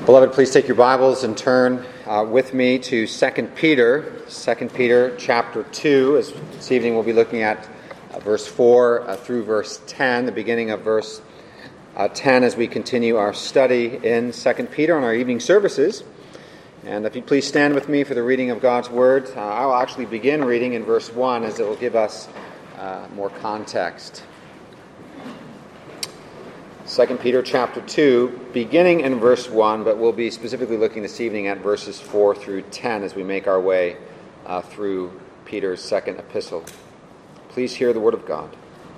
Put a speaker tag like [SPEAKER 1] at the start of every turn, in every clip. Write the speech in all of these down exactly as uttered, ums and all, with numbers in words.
[SPEAKER 1] Beloved, please take your Bibles and turn uh, with me to Second Peter, Second Peter chapter two. As this evening we'll be looking at uh, verse four uh, through verse ten, the beginning of verse uh, ten as we continue our study in Second Peter on our evening services. And if you please stand with me for the reading of God's Word, uh, I will actually begin reading in verse one as it will give us uh, more context. Second Peter chapter two, beginning in verse one, but we'll be specifically looking this evening at verses four through ten as we make our way uh, through Peter's second epistle. Please hear the word of God.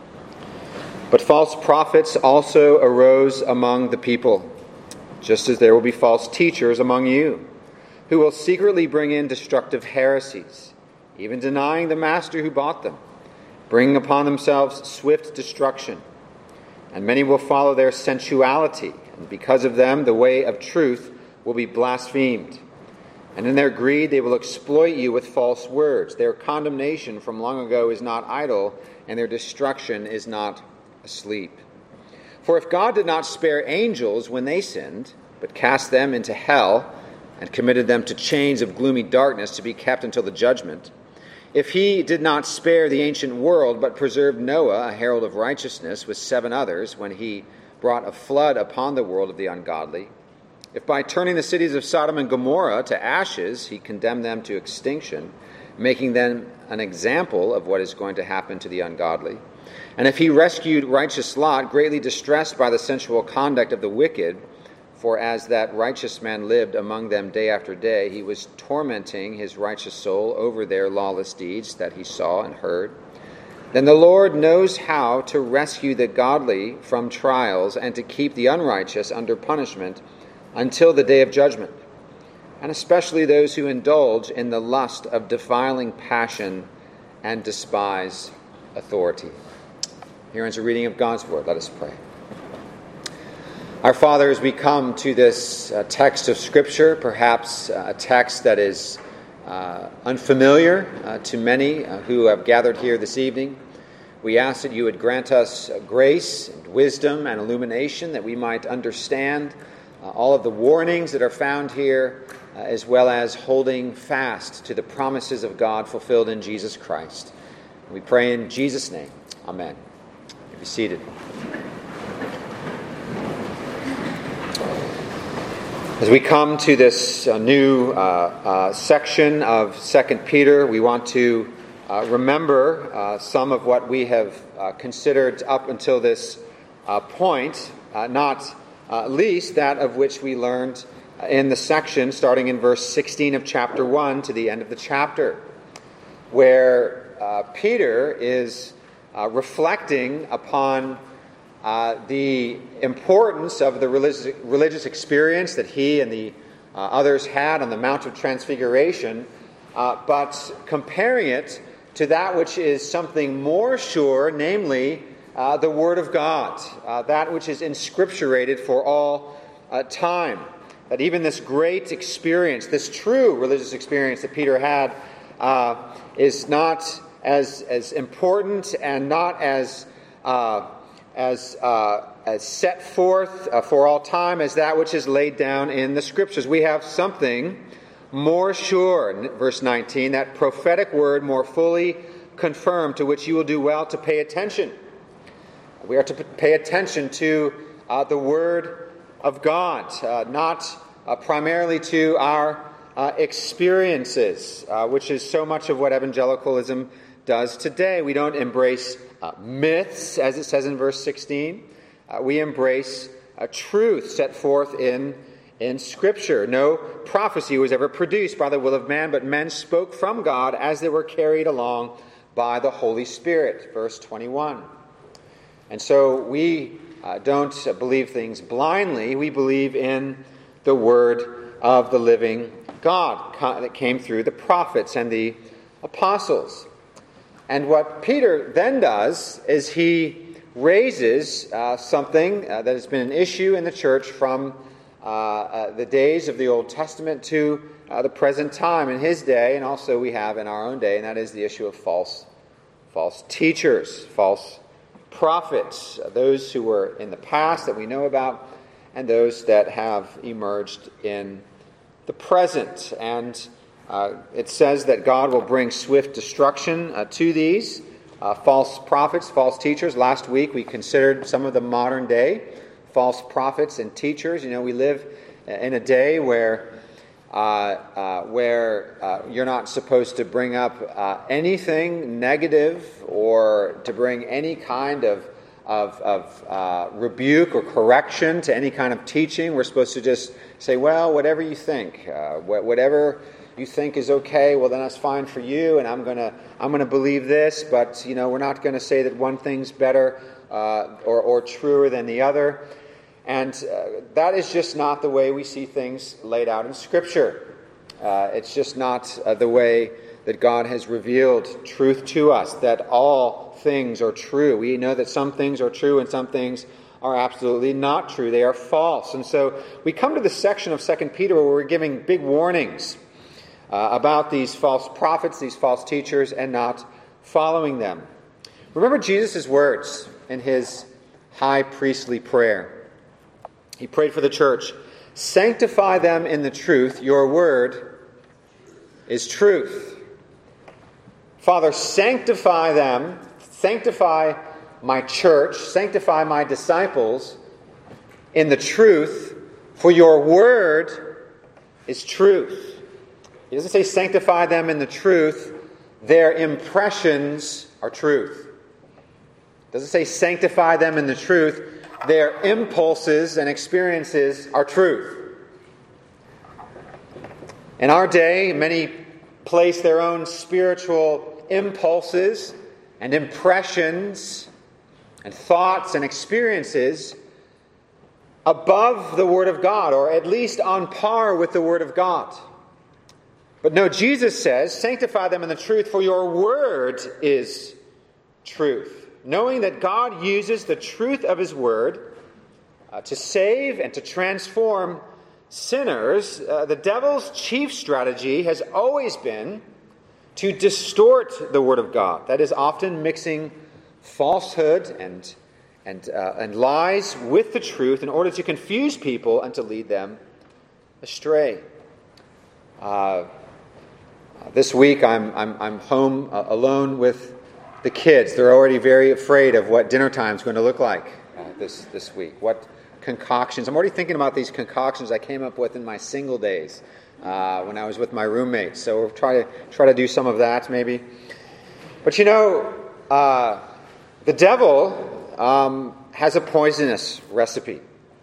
[SPEAKER 1] But false prophets also arose among the people, just as there will be false teachers among you, who will secretly bring in destructive heresies, even denying the master who bought them, bringing upon themselves swift destruction. And many will follow their sensuality, and because of them the way of truth will be blasphemed. And in their greed they will exploit you with false words. Their condemnation from long ago is not idle, and their destruction is not asleep. For if God did not spare angels when they sinned, but cast them into hell, and committed them to chains of gloomy darkness to be kept until the judgment, if he did not spare the ancient world, but preserved Noah, a herald of righteousness, with seven others, when he brought a flood upon the world of the ungodly, if by turning the cities of Sodom and Gomorrah to ashes, he condemned them to extinction, making them an example of what is going to happen to the ungodly, and if he rescued righteous Lot, greatly distressed by the sensual conduct of the wicked, for as that righteous man lived among them day after day, he was tormenting his righteous soul over their lawless deeds that he saw and heard. Then the Lord knows how to rescue the godly from trials and to keep the unrighteous under punishment until the day of judgment, and especially those who indulge in the lust of defiling passion and despise authority. Here ends a reading of God's Word. Let us pray. Our Father, as we come to this uh, text of Scripture, perhaps uh, a text that is uh, unfamiliar uh, to many uh, who have gathered here this evening, we ask that you would grant us uh, grace and wisdom and illumination, that we might understand uh, all of the warnings that are found here, uh, as well as holding fast to the promises of God fulfilled in Jesus Christ. We pray in Jesus' name. Amen. You be seated. As we come to this uh, new uh, uh, section of Second Peter, we want to uh, remember uh, some of what we have uh, considered up until this uh, point, uh, not uh, least that of which we learned in the section starting in verse sixteen of chapter one to the end of the chapter, where uh, Peter is uh, reflecting upon Uh, the importance of the religious, religious experience that he and the uh, others had on the Mount of Transfiguration, uh, but comparing it to that which is something more sure, namely uh, the Word of God, uh, that which is inscripturated for all uh, time. That even this great experience, this true religious experience that Peter had, uh, is not as, as important and not as Uh, As, uh, as set forth uh, for all time as that which is laid down in the Scriptures. We have something more sure, verse nineteen, that prophetic word more fully confirmed, to which you will do well to pay attention. We are to pay attention to uh, the Word of God, uh, not uh, primarily to our uh, experiences, uh, which is so much of what evangelicalism does today. We don't embrace Uh, myths, as it says in verse sixteen. Uh, we embrace a truth set forth in, in Scripture. No prophecy was ever produced by the will of man, but men spoke from God as they were carried along by the Holy Spirit. Verse twenty-one. And so we uh, don't believe things blindly. We believe in the Word of the living God that came through the prophets and the apostles. And what Peter then does is he raises uh, something uh, that has been an issue in the church from uh, uh, the days of the Old Testament to uh, the present time in his day, and also we have in our own day, and that is the issue of false, false teachers, false prophets, uh, those who were in the past that we know about, and those that have emerged in the present. And uh, it says that God will bring swift destruction uh, to these uh, false prophets, false teachers. Last week we considered some of the modern day false prophets and teachers. You know, we live in a day where uh, uh, where uh, you're not supposed to bring up uh, anything negative or to bring any kind of of, of uh, rebuke or correction to any kind of teaching. We're supposed to just say, well, whatever you think, uh, wh- whatever you think is okay, well, then that's fine for you, and I'm gonna I'm gonna believe this. But you know, we're not going to say that one thing's better uh, or or truer than the other. And uh, that is just not the way we see things laid out in Scripture. Uh, it's just not uh, the way that God has revealed truth to us, that all things are true. We know that some things are true and some things are absolutely not true. They are false. And so we come to the section of Second Peter where we're giving big warnings uh, about these false prophets, these false teachers, and not following them. Remember Jesus' words in his high priestly prayer. He prayed for the church. Sanctify them in the truth. Your word is truth. Father, sanctify them. Sanctify my church. Sanctify my disciples in the truth. For your word is truth. He doesn't say sanctify them in the truth. Their impressions are truth. He doesn't say sanctify them in the truth. Their impulses and experiences are truth. In our day, many place their own spiritual impulses and impressions and thoughts and experiences above the Word of God, or at least on par with the Word of God. But no, Jesus says, sanctify them in the truth, for your word is truth. Knowing that God uses the truth of His Word uh, to save and to transform sinners, uh, the devil's chief strategy has always been to distort the Word of God. That is, often mixing falsehood and and uh, and lies with the truth in order to confuse people and to lead them astray. Uh, this week, I'm I'm I'm home uh, alone with the kids. They're already very afraid of what dinner time is going to look like uh, this this week. What concoctions. I'm already thinking about these concoctions I came up with in my single days uh, when I was with my roommates. So we'll try to try to do some of that maybe. But you know, uh, the devil um, has a poisonous recipe.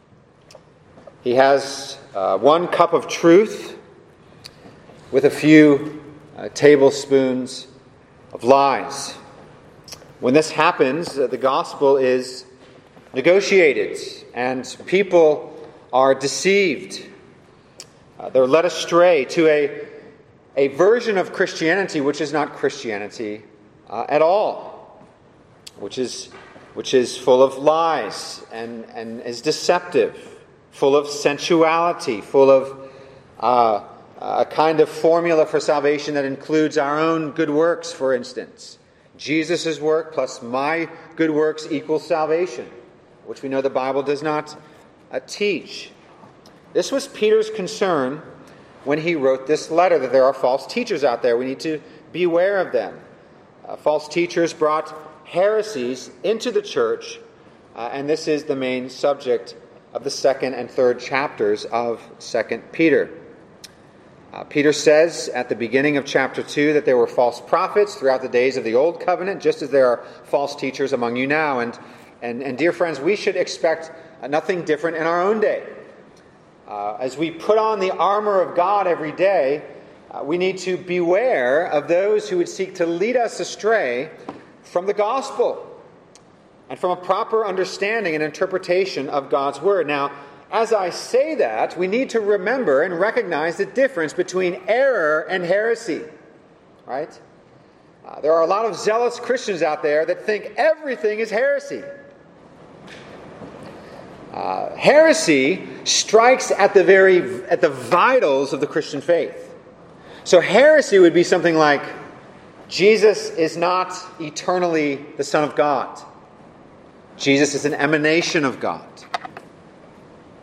[SPEAKER 1] He has uh, one cup of truth with a few uh, tablespoons of lies. When this happens, uh, the gospel is negotiated and people are deceived. Uh, they're led astray to a, a version of Christianity which is not Christianity uh, at all, which is which is full of lies and, and is deceptive, full of sensuality, full of uh, a kind of formula for salvation that includes our own good works, for instance. Jesus' work plus my good works equals salvation, which we know the Bible does not uh, teach. This was Peter's concern when he wrote this letter, that there are false teachers out there. We need to beware of them. Uh, false teachers brought heresies into the church, uh, and this is the main subject of the second and third chapters of Second Peter. Uh, Peter says at the beginning of chapter two that there were false prophets throughout the days of the Old Covenant, just as there are false teachers among you now. And, and, and dear friends, we should expect nothing different in our own day. Uh, as we put on the armor of God every day, uh, we need to beware of those who would seek to lead us astray from the gospel and from a proper understanding and interpretation of God's Word. Now, as I say that, we need to remember and recognize the difference between error and heresy. Right? Uh, there are a lot of zealous Christians out there that think everything is heresy. Uh, heresy strikes at the very at the vitals of the Christian faith. So heresy would be something like, Jesus is not eternally the Son of God. Jesus is an emanation of God.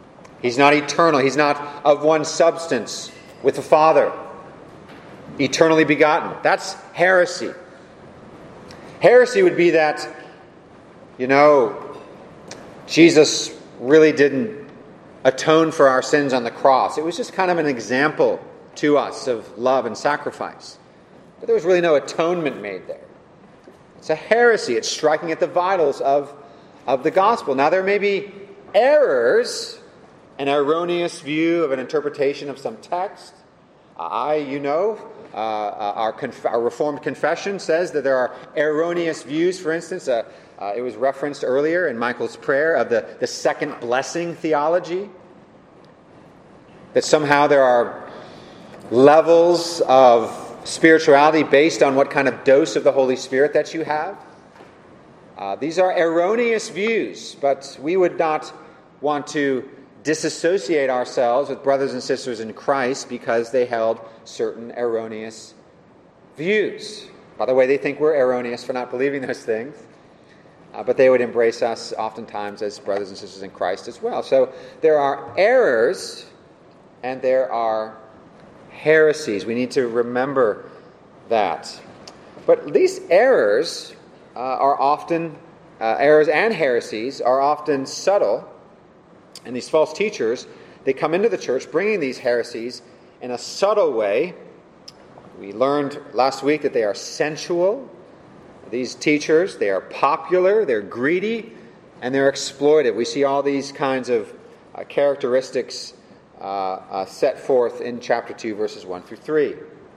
[SPEAKER 1] He's not eternal. He's not of one substance with the Father, eternally begotten. That's heresy. Heresy would be that, you know, Jesus really didn't atone for our sins on the cross. It was just kind of an example to us of love and sacrifice. But there was really no atonement made there. It's a heresy. It's striking at the vitals of, of the gospel. Now, there may be errors, an erroneous view of an interpretation of some text. I, you know, uh, our, conf- our Reformed confession says that there are erroneous views. For instance, uh, uh, it was referenced earlier in Michael's prayer of the, the second blessing theology. That somehow there are levels of spirituality based on what kind of dose of the Holy Spirit that you have. Uh, these are erroneous views, but we would not want to disassociate ourselves with brothers and sisters in Christ because they held certain erroneous views. By the way, they think we're erroneous for not believing those things, uh, but they would embrace us oftentimes as brothers and sisters in Christ as well. So there are errors and there are heresies. We need to remember that. But these errors uh, are often, uh, errors and heresies are often subtle. And these false teachers, they come into the church bringing these heresies in a subtle way. We learned last week that they are sensual. These teachers, they are popular, they're greedy, and they're exploitive. We see all these kinds of uh, characteristics uh, uh, set forth in chapter two, verses one through three.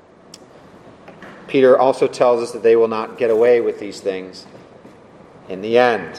[SPEAKER 1] Peter also tells us that they will not get away with these things in the end.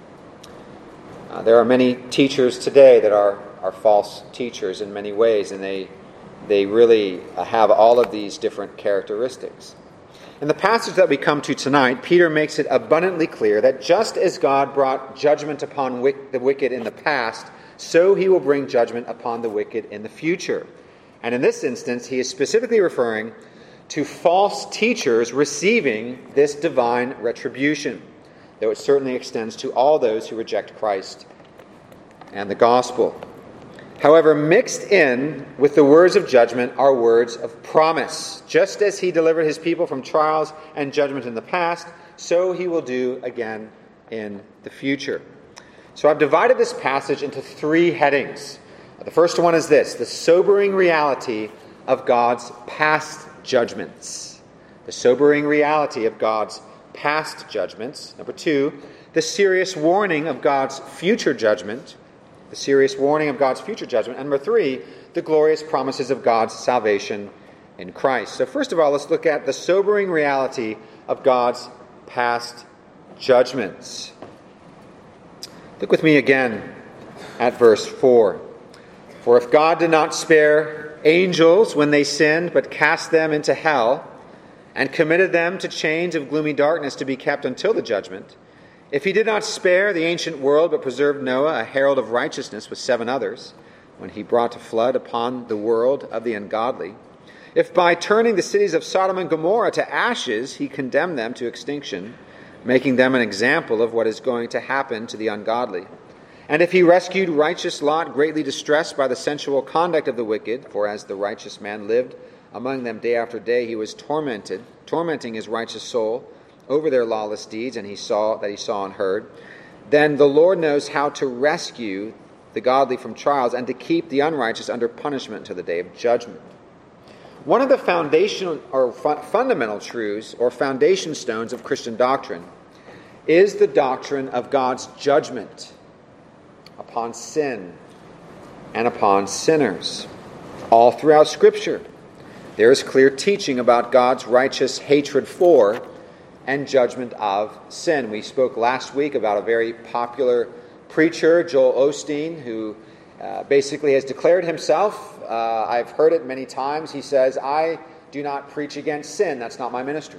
[SPEAKER 1] Uh, there are many teachers today that are, are false teachers in many ways, and they they really have all of these different characteristics. In the passage that we come to tonight, Peter makes it abundantly clear that just as God brought judgment upon wick, the wicked in the past, so he will bring judgment upon the wicked in the future. And in this instance, he is specifically referring to false teachers receiving this divine retribution, though it certainly extends to all those who reject Christ and the gospel. However, mixed in with the words of judgment are words of promise. Just as he delivered his people from trials and judgment in the past, so he will do again in the future. So I've divided this passage into three headings. The first one is this: the sobering reality of God's past judgments. The sobering reality of God's past judgments. Number two, the serious warning of God's future judgment. The serious warning of God's future judgment. And number three, the glorious promises of God's salvation in Christ. So first of all, let's look at the sobering reality of God's past judgments. Look with me again at verse four. For if God did not spare angels when they sinned, but cast them into hell, and committed them to chains of gloomy darkness to be kept until the judgment, if he did not spare the ancient world, but preserved Noah, a herald of righteousness, with seven others, when he brought a flood upon the world of the ungodly, if by turning the cities of Sodom and Gomorrah to ashes, he condemned them to extinction, making them an example of what is going to happen to the ungodly, and if he rescued righteous Lot, greatly distressed by the sensual conduct of the wicked, for as the righteous man lived among them day after day, he was tormented, tormenting his righteous soul over their lawless deeds, and he saw that he saw and heard, then the Lord knows how to rescue the godly from trials and to keep the unrighteous under punishment until the day of judgment. One of the foundational or fu- fundamental truths or foundation stones of Christian doctrine is the doctrine of God's judgment upon sin and upon sinners. All throughout Scripture, there is clear teaching about God's righteous hatred for and judgment of sin. We spoke last week about a very popular preacher, Joel Osteen, who uh, basically has declared himself, uh, I've heard it many times, he says, I do not preach against sin. That's not my ministry.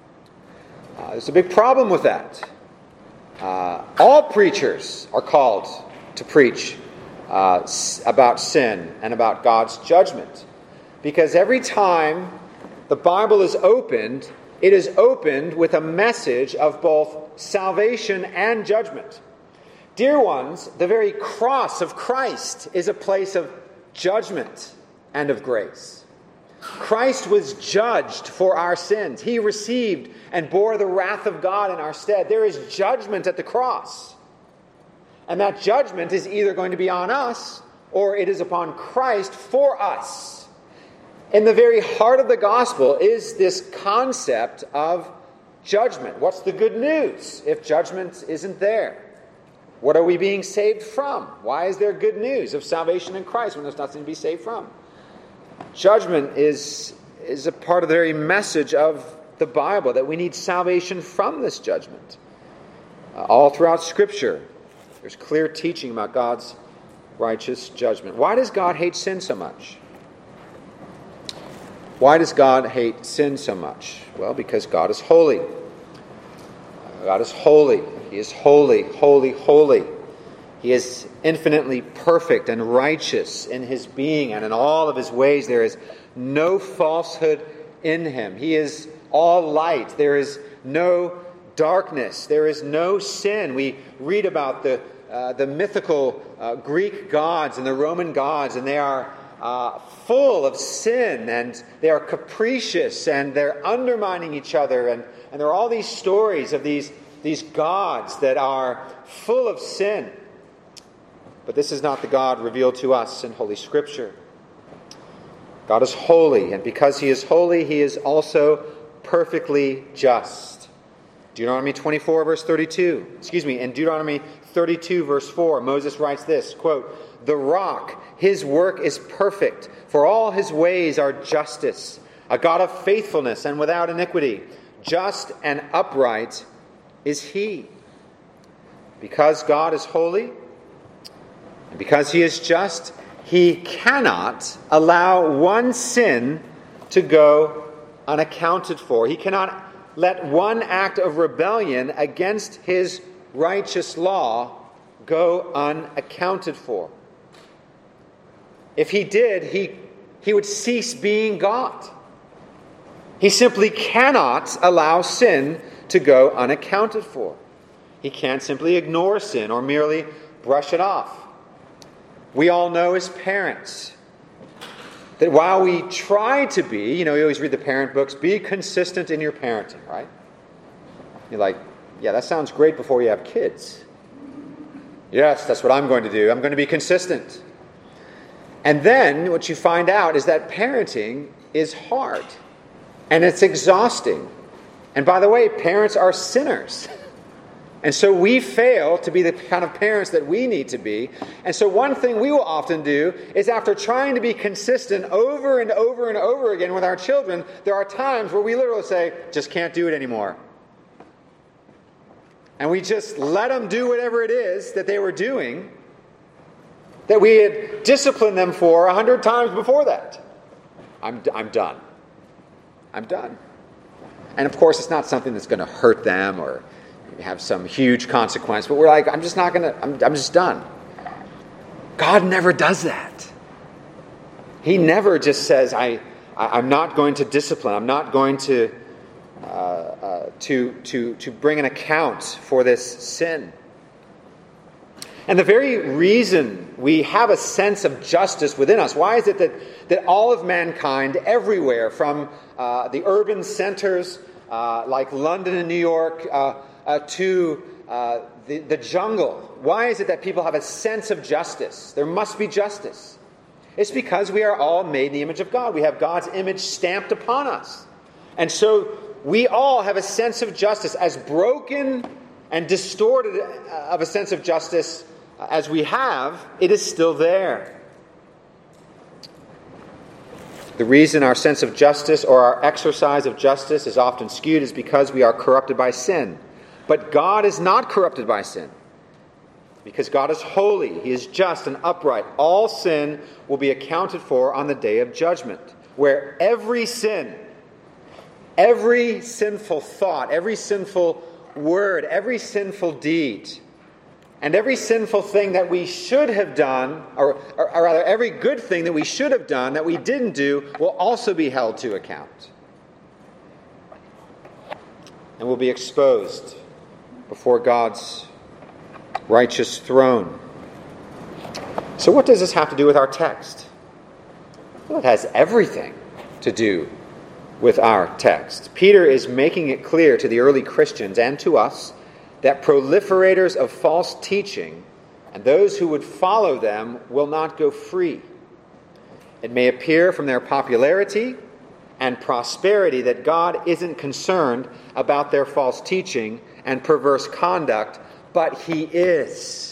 [SPEAKER 1] Uh, there's a big problem with that. Uh, all preachers are called to preach uh, about sin and about God's judgment. Because every time the Bible is opened, it is opened with a message of both salvation and judgment. Dear ones, the very cross of Christ is a place of judgment and of grace. Christ was judged for our sins. He received and bore the wrath of God in our stead. There is judgment at the cross. And that judgment is either going to be on us or it is upon Christ for us. In the very heart of the gospel is this concept of judgment. What's the good news if judgment isn't there? What are we being saved from? Why is there good news of salvation in Christ when there's nothing to be saved from? Judgment is, is a part of the very message of the Bible, that we need salvation from this judgment. Uh, all throughout Scripture, there's clear teaching about God's righteous judgment. Why does God hate sin so much? Why does God hate sin so much? Well, because God is holy. God is holy. He is holy, holy, holy. He is infinitely perfect and righteous in His being, and in all of His ways there is no falsehood in Him. He is all light. There is no darkness. There is no sin. We read about the uh, the mythical uh, Greek gods and the Roman gods, and they are uh, full of sin, and they are capricious, and they're undermining each other, and, and there are all these stories of these, these gods that are full of sin. But this is not the God revealed to us in Holy Scripture. God is holy, and because He is holy, He is also perfectly just. Deuteronomy twenty-four, verse thirty-two. Excuse me, in Deuteronomy thirty-two, verse four, Moses writes this, quote, "The rock, His work is perfect, for all His ways are justice, a God of faithfulness and without iniquity. Just and upright is He." Because God is holy, and because He is just, He cannot allow one sin to go unaccounted for. He cannot let one act of rebellion against His righteous law go unaccounted for. If He did, He, he would cease being God. He simply cannot allow sin to go unaccounted for. He can't simply ignore sin or merely brush it off. We all know as parents that while we try to be, you know, you always read the parent books, be consistent in your parenting, right? You're like, yeah, that sounds great before you have kids. Yes, that's what I'm going to do. I'm going to be consistent. And then what you find out is that parenting is hard. And it's exhausting. And by the way, parents are sinners. And so we fail to be the kind of parents that we need to be. And so one thing we will often do is, after trying to be consistent over and over and over again with our children, there are times where we literally say, just can't do it anymore. And we just let them do whatever it is that they were doing that we had disciplined them for a hundred times before that. I'm, I'm done. I'm done. And of course, it's not something that's going to hurt them or have some huge consequence, but we're like, I'm just not going to, I'm, I'm just done. God never does that. He never just says, I, I, I'm not going to discipline. I'm not going to, uh, uh, to, to, to bring an account for this sin. And the very reason we have a sense of justice within us, why is it that, that all of mankind everywhere, from uh, the urban centers uh, like London and New York, uh, Uh, to uh, the, the jungle. Why is it that people have a sense of justice? There must be justice. It's because we are all made in the image of God. We have God's image stamped upon us. And so we all have a sense of justice. As broken and distorted of a sense of justice as we have, it is still there. The reason our sense of justice or our exercise of justice is often skewed is because we are corrupted by sin. But God is not corrupted by sin, because God is holy. He is just and upright. All sin will be accounted for on the day of judgment, where every sin, every sinful thought, every sinful word, every sinful deed, and every sinful thing that we should have done, or, or, or rather every good thing that we should have done that we didn't do, will also be held to account and will be exposed before God's righteous throne. So what does this have to do with our text? Well, it has everything to do with our text. Peter is making it clear to the early Christians and to us that proliferators of false teaching and those who would follow them will not go free. It may appear from their popularity and prosperity that God isn't concerned about their false teaching and perverse conduct, but He is.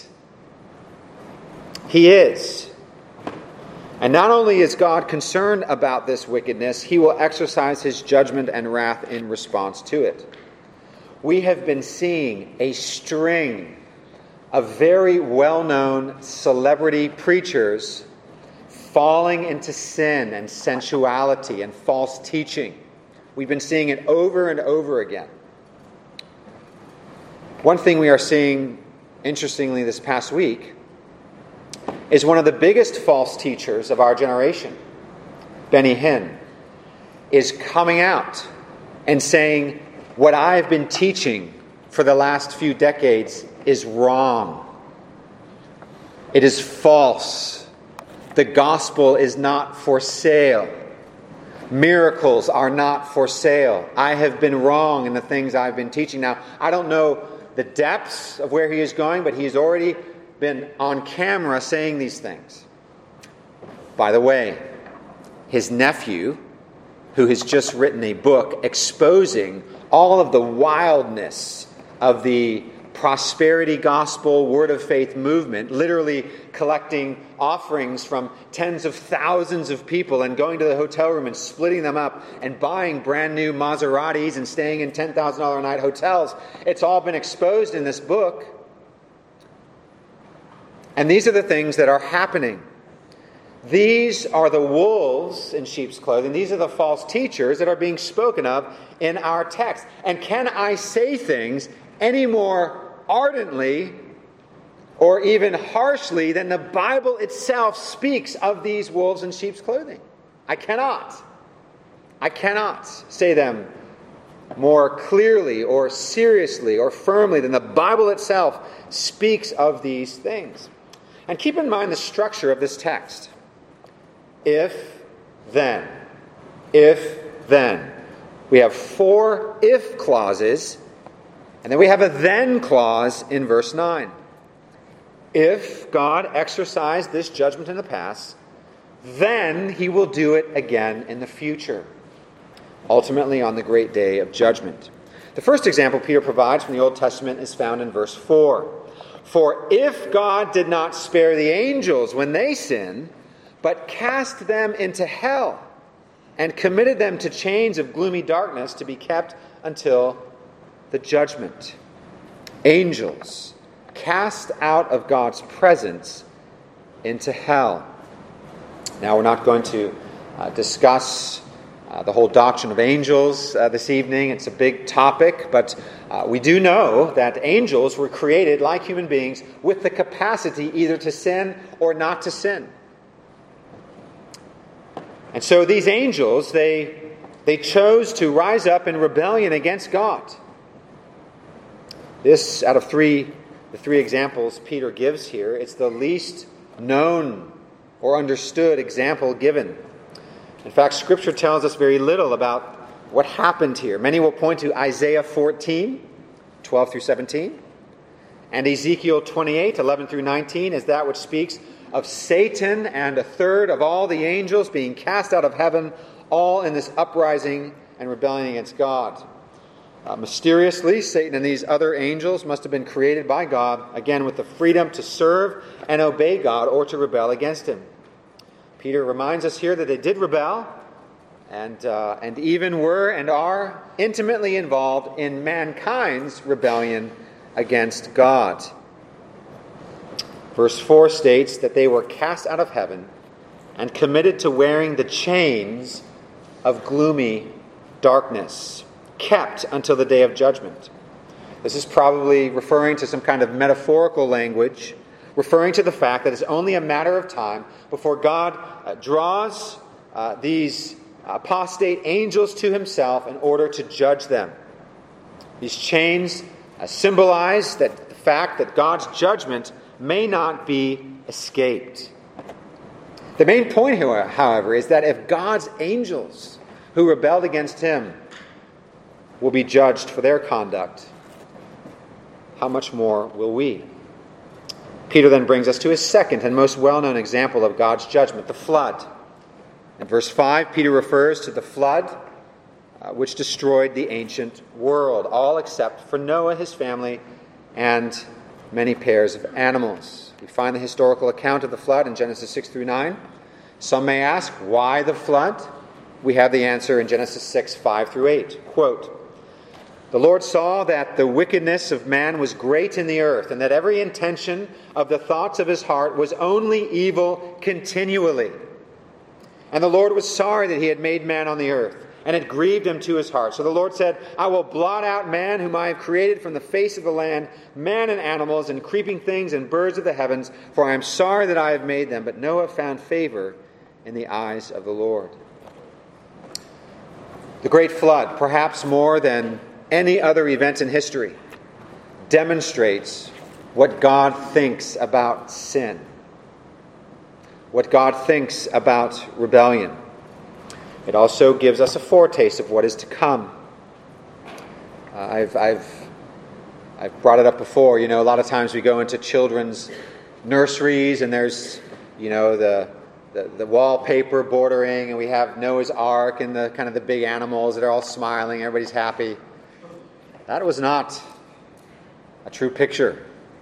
[SPEAKER 1] He is. And not only is God concerned about this wickedness, He will exercise His judgment and wrath in response to it. We have been seeing a string of very well-known celebrity preachers falling into sin and sensuality and false teaching. We've been seeing it over and over again. One thing we are seeing, interestingly, this past week is one of the biggest false teachers of our generation, Benny Hinn, is coming out and saying, what I've been teaching for the last few decades is wrong. It is false. The gospel is not for sale. Miracles are not for sale. I have been wrong in the things I've been teaching. Now, I don't know the depths of where he is going, but he's already been on camera saying these things. By the way, his nephew, who has just written a book exposing all of the wildness of the prosperity gospel, word of faith movement, literally collecting offerings from tens of thousands of people and going to the hotel room and splitting them up and buying brand new Maseratis and staying in ten thousand dollars a night hotels. It's all been exposed in this book. And these are the things that are happening. These are the wolves in sheep's clothing. These are the false teachers that are being spoken of in our text. And can I say things any more ardently or even harshly than the Bible itself speaks of these wolves in sheep's clothing? I cannot. I cannot say them more clearly or seriously or firmly than the Bible itself speaks of these things. And keep in mind the structure of this text. If, then. If, then. We have four if clauses, and then we have a then clause in verse nine. If God exercised this judgment in the past, then He will do it again in the future, ultimately on the great day of judgment. The first example Peter provides from the Old Testament is found in verse four. For if God did not spare the angels when they sinned, but cast them into hell and committed them to chains of gloomy darkness to be kept until the judgment. Angels cast out of God's presence into hell. Now, we're not going to uh, discuss uh, the whole doctrine of angels uh, this evening. It's a big topic, but uh, we do know that angels were created like human beings with the capacity either to sin or not to sin. And so these angels, they, they chose to rise up in rebellion against God. This, out of three, the three examples Peter gives here, it's the least known or understood example given. In fact, Scripture tells us very little about what happened here. Many will point to Isaiah fourteen, twelve through seventeen, and Ezekiel twenty-eight, eleven through nineteen, as that which speaks of Satan and a third of all the angels being cast out of heaven, all in this uprising and rebellion against God. Uh, mysteriously, Satan and these other angels must have been created by God, again with the freedom to serve and obey God or to rebel against Him. Peter reminds us here that they did rebel and, uh, and even were and are intimately involved in mankind's rebellion against God. Verse four states that they were cast out of heaven and committed to wearing the chains of gloomy darkness, kept until the day of judgment. This is probably referring to some kind of metaphorical language, referring to the fact that it's only a matter of time before God uh, draws uh, these apostate angels to Himself in order to judge them. These chains uh, symbolize that the fact that God's judgment may not be escaped. The main point here, however, is that if God's angels who rebelled against him will be judged for their conduct, how much more will we? Peter then brings us to his second and most well-known example of God's judgment, the flood. In verse five, Peter refers to the flood uh, which destroyed the ancient world, all except for Noah, his family, and many pairs of animals. We find the historical account of the flood in Genesis six through nine. Some may ask, why the flood? We have the answer in Genesis six, five through eight. Quote, "The Lord saw that the wickedness of man was great in the earth, and that every intention of the thoughts of his heart was only evil continually. And the Lord was sorry that he had made man on the earth, and it grieved him to his heart. So the Lord said, I will blot out man whom I have created from the face of the land, man and animals and creeping things and birds of the heavens, for I am sorry that I have made them. But Noah found favor in the eyes of the Lord." The great flood, perhaps more than any other event in history, demonstrates what God thinks about sin, what God thinks about rebellion. It also gives us a foretaste of what is to come. Uh, I've, I've, I've brought it up before. You know, a lot of times we go into children's nurseries and there's, you know, the, the, the wallpaper bordering, and we have Noah's Ark and the kind of the big animals that are all smiling, everybody's happy. That was not a true picture.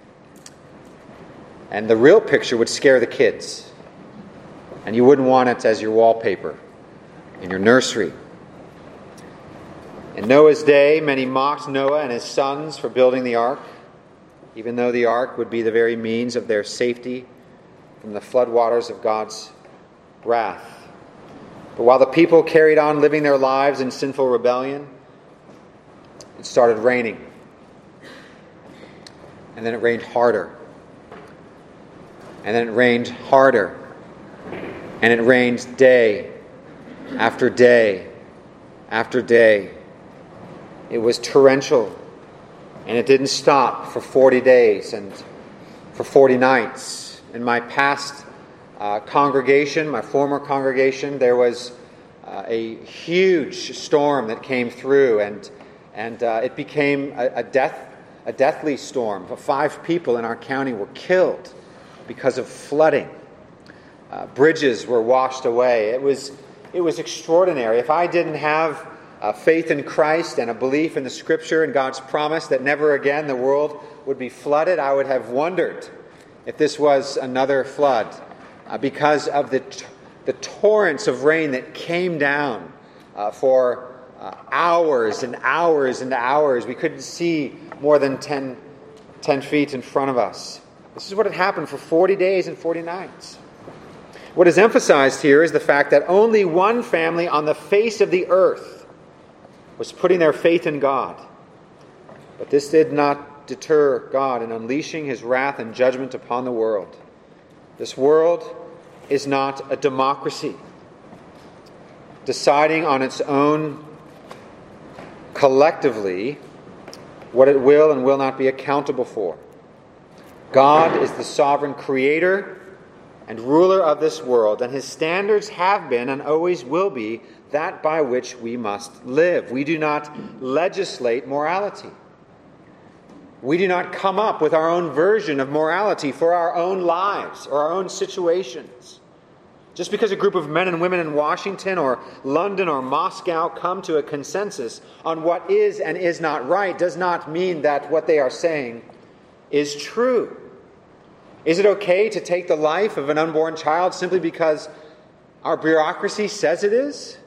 [SPEAKER 1] And the real picture would scare the kids. And you wouldn't want it as your wallpaper in your nursery. In Noah's day, many mocked Noah and his sons for building the ark, even though the ark would be the very means of their safety from the floodwaters of God's wrath. But while the people carried on living their lives in sinful rebellion, it started raining. And then it rained harder. And then it rained harder. And it rained day after day after day. It was torrential. And it didn't stop for forty days and for forty nights. In my past uh, congregation, my former congregation, there was uh, a huge storm that came through, and and uh, it became a, a death a deathly storm. Five people in our county were killed because of flooding. Uh, bridges were washed away. It was it was extraordinary. If I didn't have uh, faith in Christ and a belief in the Scripture and God's promise that never again the world would be flooded, I would have wondered if this was another flood uh, because of the t- the torrents of rain that came down uh, for uh, hours and hours and hours. We couldn't see more than ten, ten feet in front of us. This is what had happened for forty days and forty nights. What is emphasized here is the fact that only one family on the face of the earth was putting their faith in God. But this did not deter God in unleashing his wrath and judgment upon the world. This world is not a democracy, deciding on its own collectively what it will and will not be accountable for. God is the sovereign creator and ruler of this world, and his standards have been and always will be that by which we must live. We do not legislate morality. We do not come up with our own version of morality for our own lives or our own situations. Just because a group of men and women in Washington or London or Moscow come to a consensus on what is and is not right does not mean that what they are saying is true. Is it okay to take the life of an unborn child simply because our bureaucracy says it is?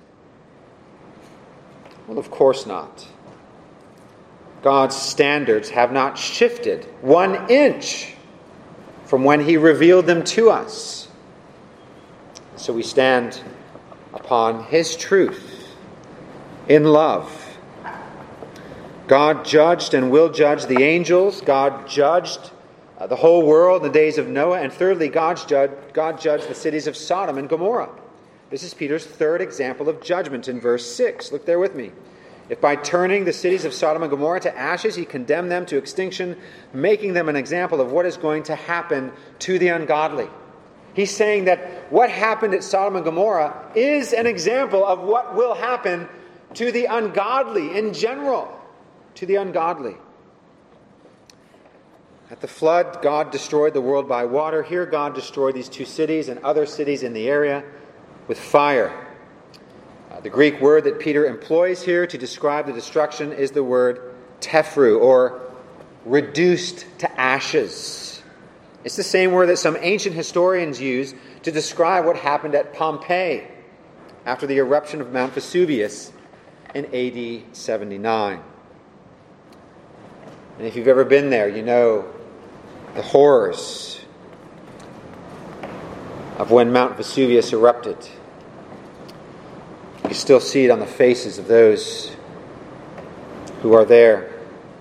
[SPEAKER 1] Well, of course not. God's standards have not shifted one inch from when he revealed them to us. So we stand upon his truth in love. God judged and will judge the angels. God judged uh, the whole world in the days of Noah. And thirdly, God's judge, God judged the cities of Sodom and Gomorrah. This is Peter's third example of judgment in verse six. Look there with me. If by turning the cities of Sodom and Gomorrah to ashes, he condemned them to extinction, making them an example of what is going to happen to the ungodly. He's saying that what happened at Sodom and Gomorrah is an example of what will happen to the ungodly in general. To the ungodly. At the flood, God destroyed the world by water. Here, God destroyed these two cities and other cities in the area with fire. Uh, the Greek word that Peter employs here to describe the destruction is the word tephru, or reduced to ashes. It's the same word that some ancient historians use to describe what happened at Pompeii after the eruption of Mount Vesuvius in A D seventy-nine. And if you've ever been there, you know the horrors of when Mount Vesuvius erupted. You still see it on the faces of those who are there.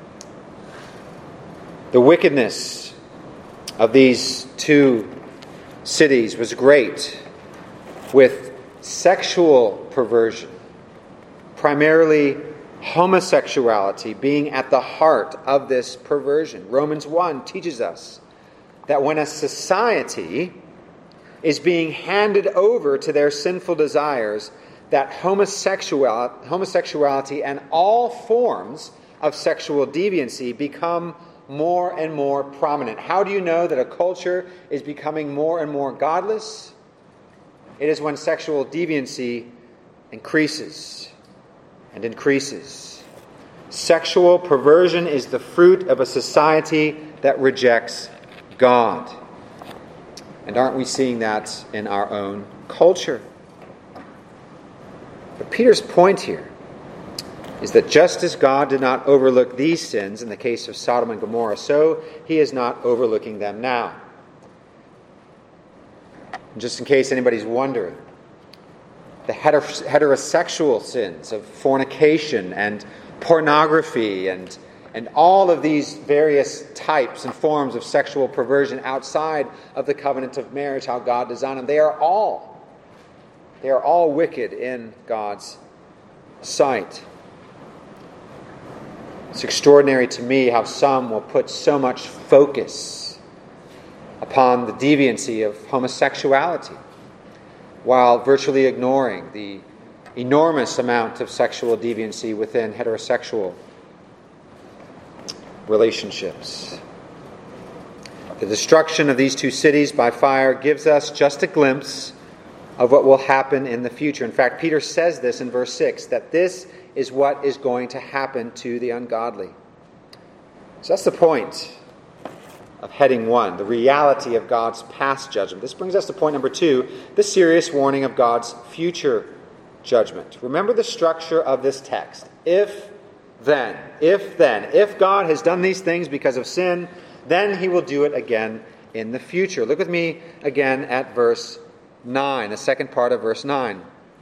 [SPEAKER 1] The wickedness of these two cities was great, with sexual perversion, primarily homosexuality being at the heart of this perversion. Romans one teaches us that when a society is being handed over to their sinful desires, that homosexual, homosexuality and all forms of sexual deviancy become more and more prominent. How do you know that a culture is becoming more and more godless? It is when sexual deviancy increases and increases. Sexual perversion is the fruit of a society that rejects God. And aren't we seeing that in our own culture? But Peter's point here is that just as God did not overlook these sins in the case of Sodom and Gomorrah, so he is not overlooking them now. And just in case anybody's wondering, the heterosexual sins of fornication and pornography and, and all of these various types and forms of sexual perversion outside of the covenant of marriage, how God designed them, they are all They are all wicked in God's sight. It's extraordinary to me how some will put so much focus upon the deviancy of homosexuality, while virtually ignoring the enormous amount of sexual deviancy within heterosexual relationships. The destruction of these two cities by fire gives us just a glimpse of what will happen in the future. In fact, Peter says this in verse six, that this is what is going to happen to the ungodly. So that's the point of heading one, the reality of God's past judgment. This brings us to point number two, the serious warning of God's future judgment. Remember the structure of this text. If then, if then, if God has done these things because of sin, then he will do it again in the future. Look with me again at verse nine, the second part of verse nine.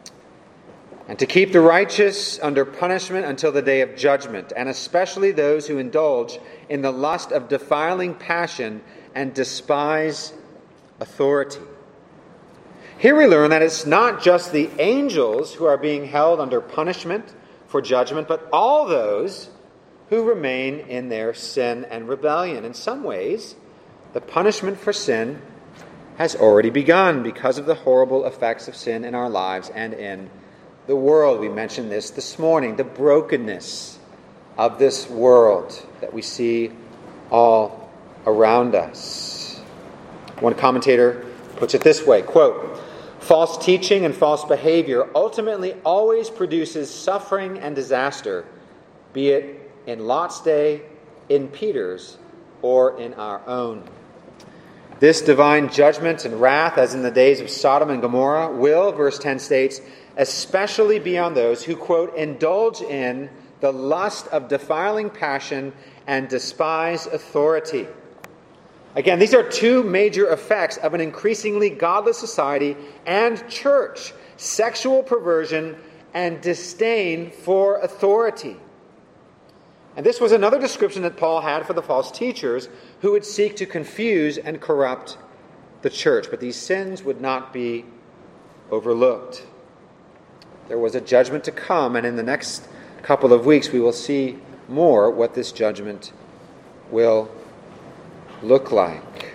[SPEAKER 1] And to keep the righteous under punishment until the day of judgment, and especially those who indulge in the lust of defiling passion and despise authority. Here we learn that it's not just the angels who are being held under punishment for judgment, but all those who remain in their sin and rebellion. In some ways, the punishment for sin has already begun because of the horrible effects of sin in our lives and in the world. We mentioned this this morning, the brokenness of this world that we see all around us. One commentator puts it this way, quote, "False teaching and false behavior ultimately always produces suffering and disaster, be it in Lot's day, in Peter's, or in our own. This divine judgment and wrath, as in the days of Sodom and Gomorrah, will, verse ten states, especially be on those who, quote, indulge in the lust of defiling passion and despise authority." Again, these are two major effects of an increasingly godless society and church: sexual perversion and disdain for authority. And this was another description that Paul had for the false teachers who would seek to confuse and corrupt the church. But these sins would not be overlooked. There was a judgment to come, and in the next couple of weeks, we will see more what this judgment will look like.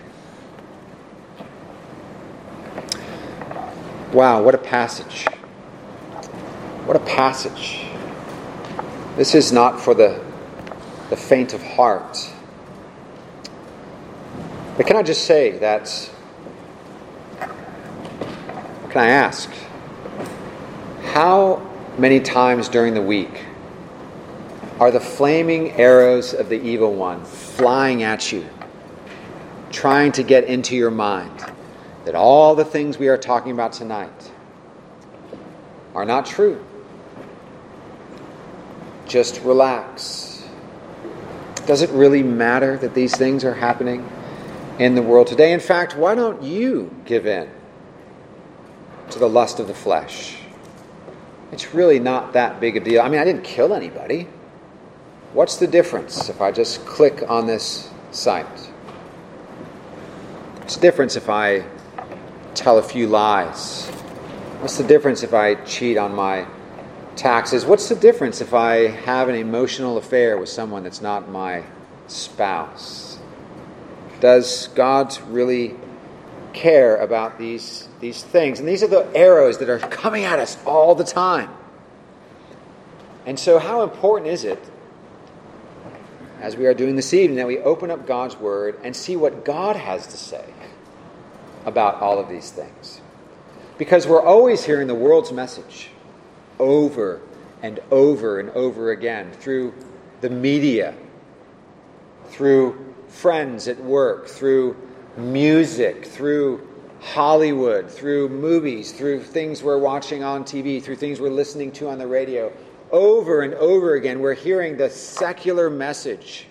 [SPEAKER 1] Wow, what a passage. What a passage. This is not for the, the faint of heart. But can I just say that, can I ask, how many times during the week are the flaming arrows of the evil one flying at you, trying to get into your mind that all the things we are talking about tonight are not true? Just relax. Does it really matter that these things are happening in the world today? In fact, why don't you give in to the lust of the flesh? It's really not that big a deal. I mean, I didn't kill anybody. What's the difference if I just click on this site? What's the difference if I tell a few lies? What's the difference if I cheat on my taxes? What's the difference if I have an emotional affair with someone that's not my spouse? Does God really care about these, these things? And these are the arrows that are coming at us all the time. And so how important is it, as we are doing this evening, that we open up God's Word and see what God has to say about all of these things? Because we're always hearing the world's message over and over and over again through the media, through friends at work, through music, through Hollywood, through movies, through things we're watching on T V, through things we're listening to on the radio. Over and over again, we're hearing the secular message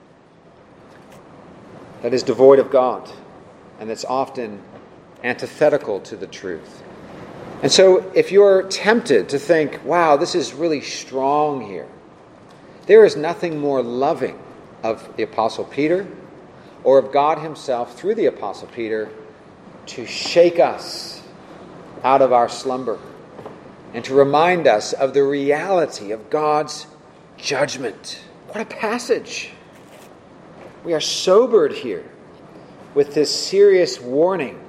[SPEAKER 1] that is devoid of God and that's often antithetical to the truth. And so if you're tempted to think, wow, this is really strong here, there is nothing more loving of the Apostle Peter or of God himself through the Apostle Peter to shake us out of our slumber and to remind us of the reality of God's judgment. What a passage! We are sobered here with this serious warning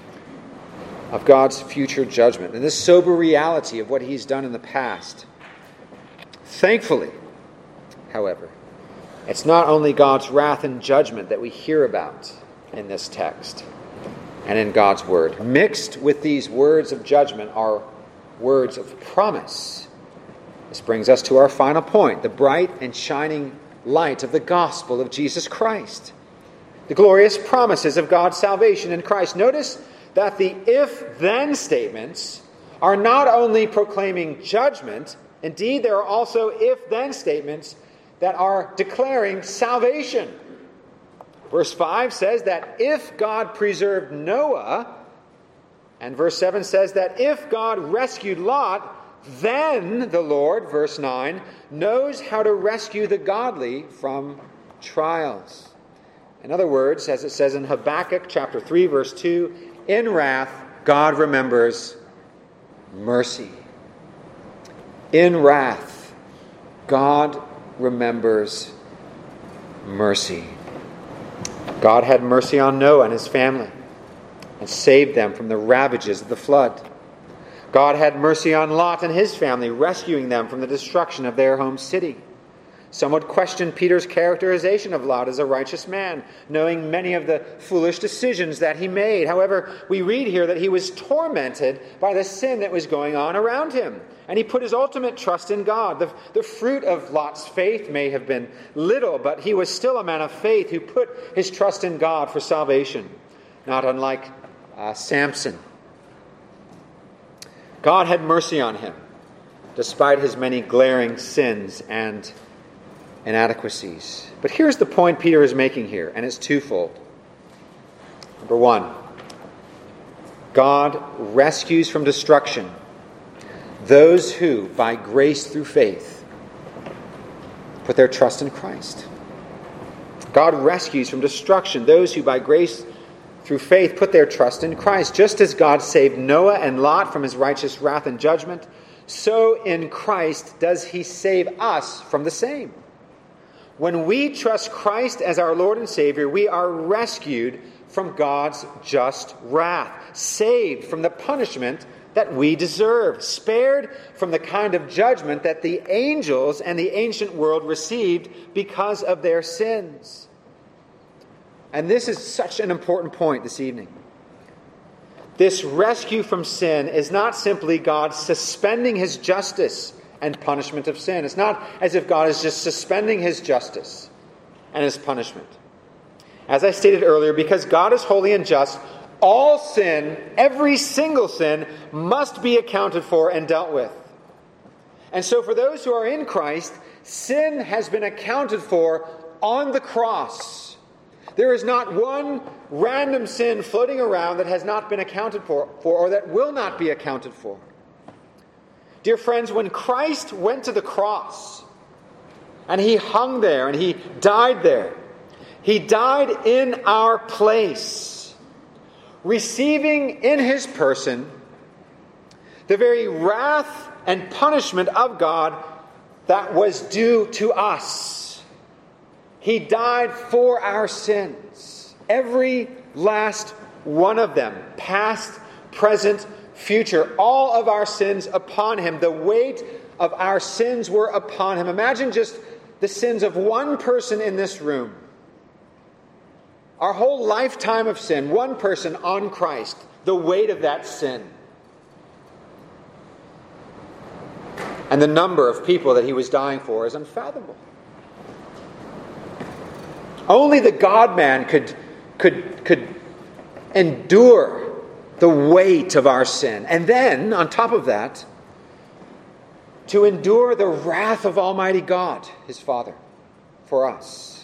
[SPEAKER 1] of God's future judgment and this sober reality of what He's done in the past. Thankfully, however, it's not only God's wrath and judgment that we hear about in this text and in God's Word. Mixed with these words of judgment are words of promise. This brings us to our final point, the bright and shining light of the gospel of Jesus Christ. The glorious promises of God's salvation in Christ. Notice that the if-then statements are not only proclaiming judgment, indeed there are also if-then statements that are declaring salvation. Verse five says that if God preserved Noah, and verse seven says that if God rescued Lot, then the Lord, verse nine, knows how to rescue the godly from trials. In other words, as it says in Habakkuk chapter three, verse two, in wrath, God remembers mercy. In wrath, God remembers mercy. God had mercy on Noah and his family and saved them from the ravages of the flood. God had mercy on Lot and his family, rescuing them from the destruction of their home city. Some would question Peter's characterization of Lot as a righteous man, knowing many of the foolish decisions that he made. However, we read here that he was tormented by the sin that was going on around him. And he put his ultimate trust in God. The, the fruit of Lot's faith may have been little, but he was still a man of faith who put his trust in God for salvation. Not unlike uh, Samson. God had mercy on him, despite his many glaring sins and inadequacies. But here's the point Peter is making here, and it's twofold. Number one, God rescues from destruction those who, by grace through faith, put their trust in Christ. God rescues from destruction those who, by grace through faith, put their trust in Christ. Just as God saved Noah and Lot from his righteous wrath and judgment, so in Christ does he save us from the same. When we trust Christ as our Lord and Savior, we are rescued from God's just wrath, saved from the punishment that we deserved, spared from the kind of judgment that the angels and the ancient world received because of their sins. And this is such an important point this evening. This rescue from sin is not simply God suspending his justice and punishment of sin. It's not as if God is just suspending his justice and his punishment. As I stated earlier, because God is holy and just, all sin, every single sin, must be accounted for and dealt with. And so for those who are in Christ, sin has been accounted for on the cross. There is not one random sin floating around that has not been accounted for, for or that will not be accounted for. Dear friends, when Christ went to the cross and he hung there and he died there, he died in our place, receiving in his person the very wrath and punishment of God that was due to us. He died for our sins, every last one of them, past, present, future, all of our sins upon him. The weight of our sins were upon him. Imagine just the sins of one person in this room. Our whole lifetime of sin, one person on Christ, the weight of that sin. And the number of people that he was dying for is unfathomable. Only the God-man could, could, could endure the weight of our sin. And then, on top of that, to endure the wrath of Almighty God, his Father, for us.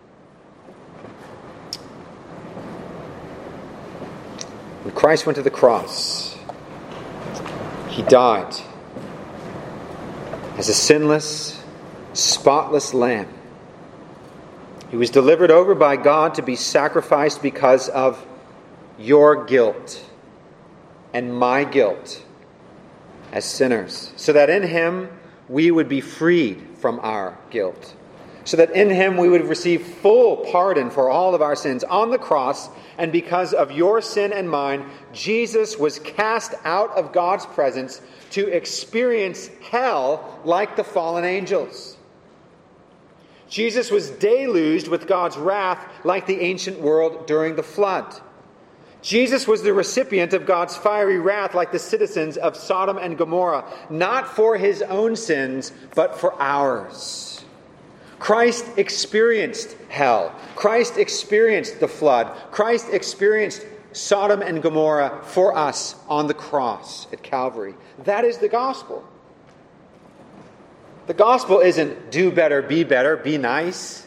[SPEAKER 1] When Christ went to the cross, he died as a sinless, spotless lamb. He was delivered over by God to be sacrificed because of your guilt and my guilt as sinners, so that in him we would be freed from our guilt, so that in him we would receive full pardon for all of our sins. On the cross, and because of your sin and mine, Jesus was cast out of God's presence to experience hell like the fallen angels. Jesus was deluged with God's wrath like the ancient world during the flood. Jesus was the recipient of God's fiery wrath like the citizens of Sodom and Gomorrah, not for his own sins, but for ours. Christ experienced hell. Christ experienced the flood. Christ experienced Sodom and Gomorrah for us on the cross at Calvary. That is the gospel. The gospel isn't do better, be better, be nice.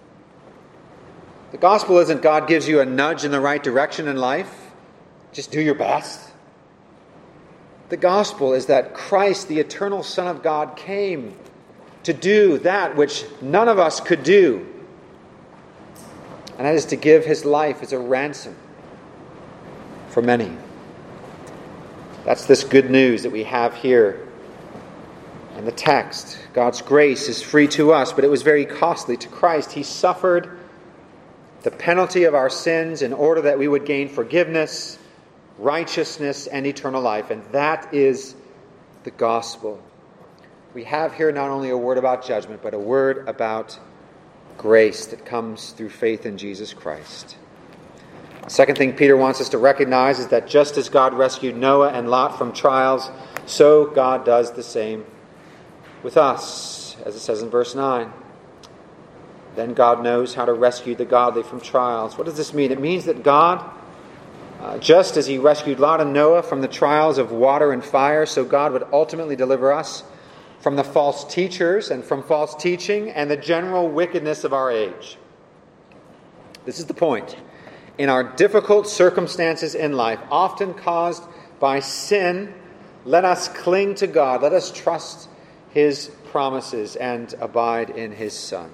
[SPEAKER 1] The gospel isn't God gives you a nudge in the right direction in life. Just do your best. The gospel is that Christ, the eternal Son of God, came to do that which none of us could do. And that is to give his life as a ransom for many. That's this good news that we have here in the text. God's grace is free to us, but it was very costly to Christ. He suffered the penalty of our sins in order that we would gain forgiveness, righteousness, and eternal life. And that is the gospel. We have here not only a word about judgment, but a word about grace that comes through faith in Jesus Christ. The second thing Peter wants us to recognize is that just as God rescued Noah and Lot from trials, so God does the same with us, as it says in verse nine. Then God knows how to rescue the godly from trials. What does this mean? It means that God, uh, just as he rescued Lot and Noah from the trials of water and fire, so God would ultimately deliver us from the false teachers and from false teaching and the general wickedness of our age. This is the point. In our difficult circumstances in life, often caused by sin, let us cling to God. Let us trust his promises and abide in his Son.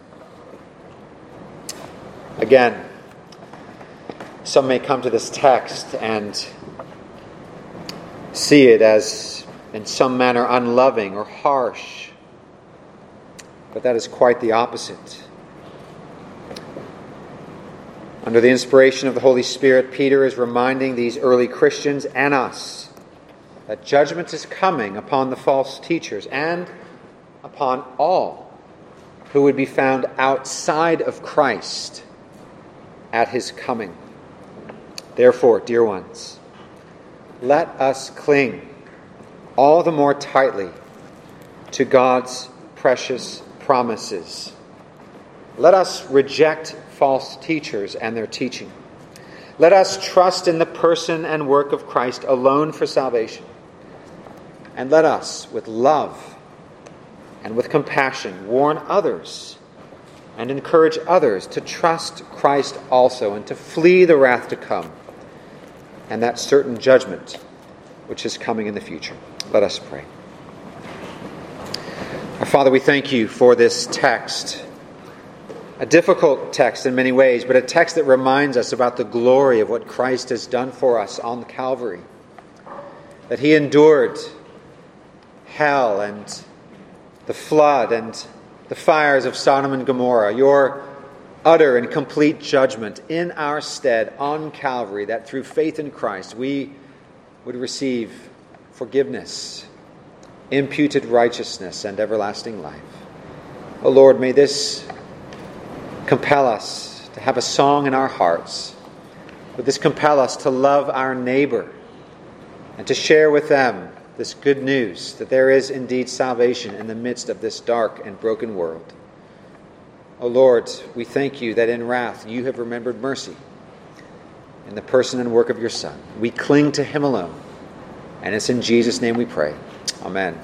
[SPEAKER 1] Again, some may come to this text and see it as in some manner unloving or harsh. But that is quite the opposite. Under the inspiration of the Holy Spirit, Peter is reminding these early Christians and us that judgment is coming upon the false teachers and upon all who would be found outside of Christ at his coming. Therefore, dear ones, let us cling all the more tightly to God's precious promises. Let us reject false teachers and their teaching. Let us trust in the person and work of Christ alone for salvation. And let us, with love and with compassion, warn others and encourage others to trust Christ also and to flee the wrath to come and that certain judgment which is coming in the future. Let us pray. Our Father, we thank you for this text. A difficult text in many ways, but a text that reminds us about the glory of what Christ has done for us on Calvary. That he endured hell and the flood and the fires of Sodom and Gomorrah, your utter and complete judgment in our stead on Calvary, that through faith in Christ we would receive forgiveness, imputed righteousness, and everlasting life. O Lord, may this compel us to have a song in our hearts. Would this compel us to love our neighbor and to share with them this good news that there is indeed salvation in the midst of this dark and broken world. O Lord, we thank you that in wrath you have remembered mercy in the person and work of your Son. We cling to him alone, and it's in Jesus' name we pray. Amen.